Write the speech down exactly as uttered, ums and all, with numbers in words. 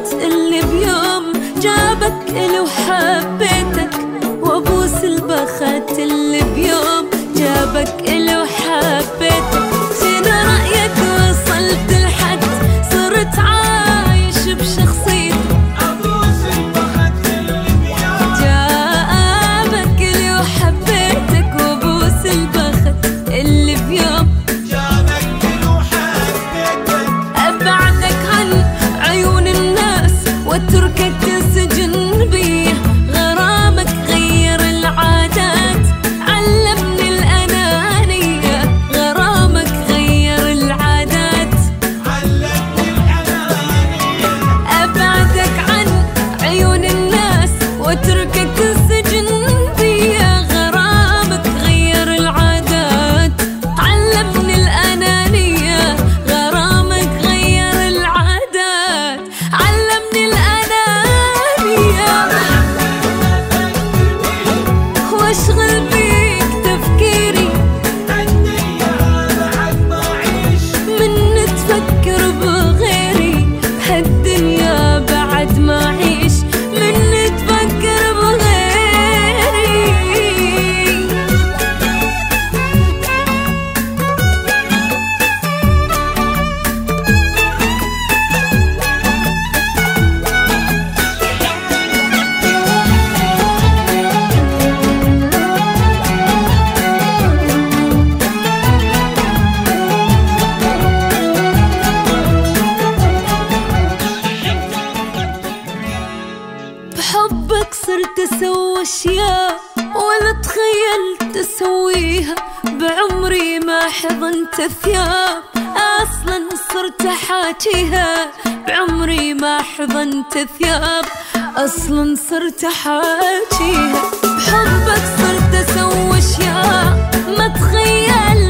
البخت اللي بيوم جابك إلي وحبيتك، وابوس البخت اللي بيوم جابك إلي وحبيتك. شنو رأيك وصلت لحد صرت عايش بشخصيتك؟ ابوس البخت اللي بيوم جابك إلي وحبيتك، وابوس البخت اللي بيوم جابك إلي وحبيتك. أبعدك عن عيون الناس واتركك تسجن بيه، غرامك غير العادات علمني الأنانية، غرامك غير العادات علمني الأنانية. أبعدك عن عيون الناس واتركك تسجن بيه، غرامك غير العادات علمني الأنانية، غرامك غير العادات علمني الأنانية. واشغل بيك تفكيري الدنيا بعد ما أعيش، من تفكر بغيري، هالدنيا بعد ما أعيش من تفكر بغيري. بحبك صرت اسوي اشياء ولا تخيلت اسويها، بعمري ما حضنت ثياب اصلا صرت احاكيها، بعمري ما حضنت ثياب اصلا صرت احاكيها. بحبك صرت اسوي اشياء ما تخيلت